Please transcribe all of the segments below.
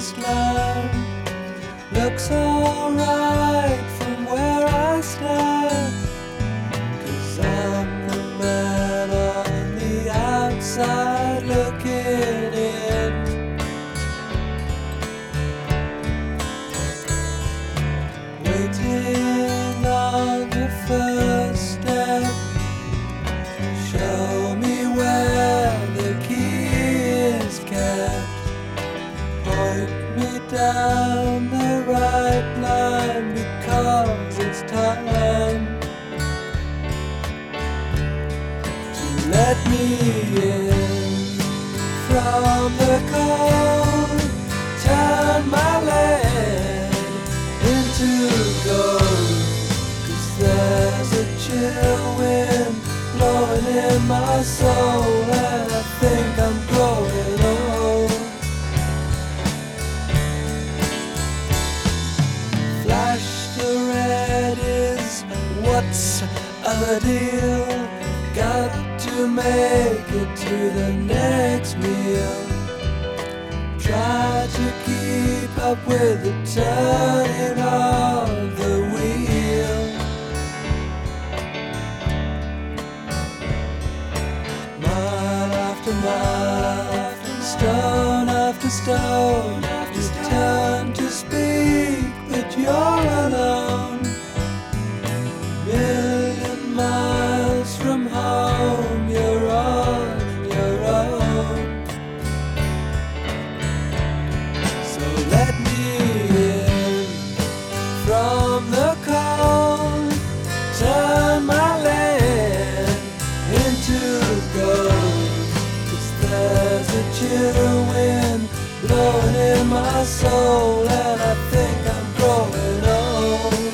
promised land looks alright from where I stand, 'cause I'm the man on the outside looking in. Waiting on the first step, show me where the key is kept, point me down the right line, because it's time to let me in from the cold. Turn my land into gold, 'cause there's a chill wind blowing in my soul, and I think I'm growing old. Flash the red is what's a deal, got to make it to the next meal. Try to keep up with the turning of the wheel. Mile after mile, stone after stone, you turn to speak, but you're alone. Million miles from home, you're on your own. So let me in from the cold, turn my land into gold, 'cause there's a chill wind blowing in my soul, and I think I'm growing old.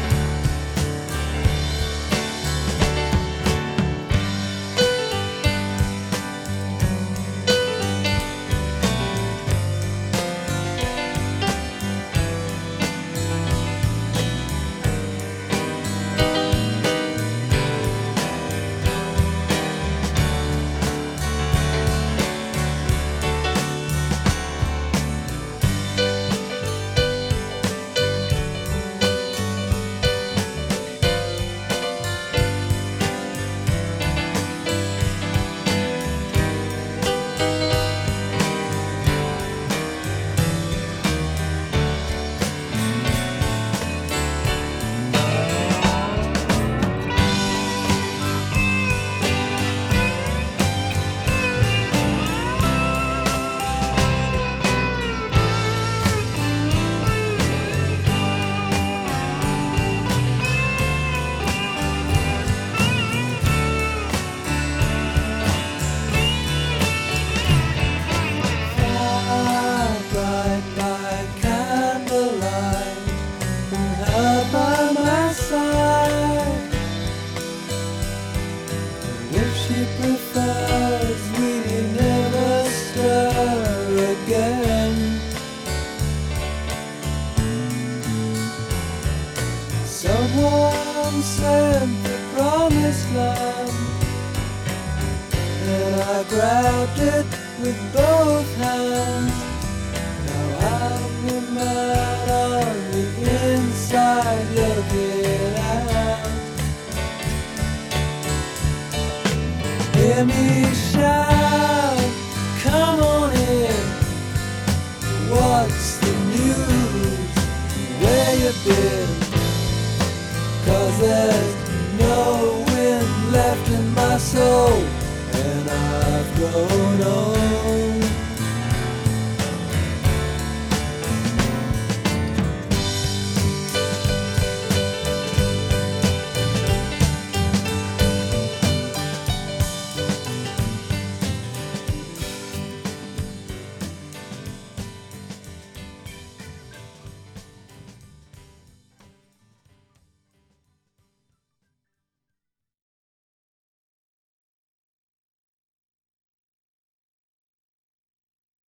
She prefers we never stir again. Someone sent the promised land, and I grabbed it with both hands. Now I'm the man on the inside looking out. Hear me shout, come on in. What's the news? Where you been? 'Cause there's no wind left in my soul, and I've grown old.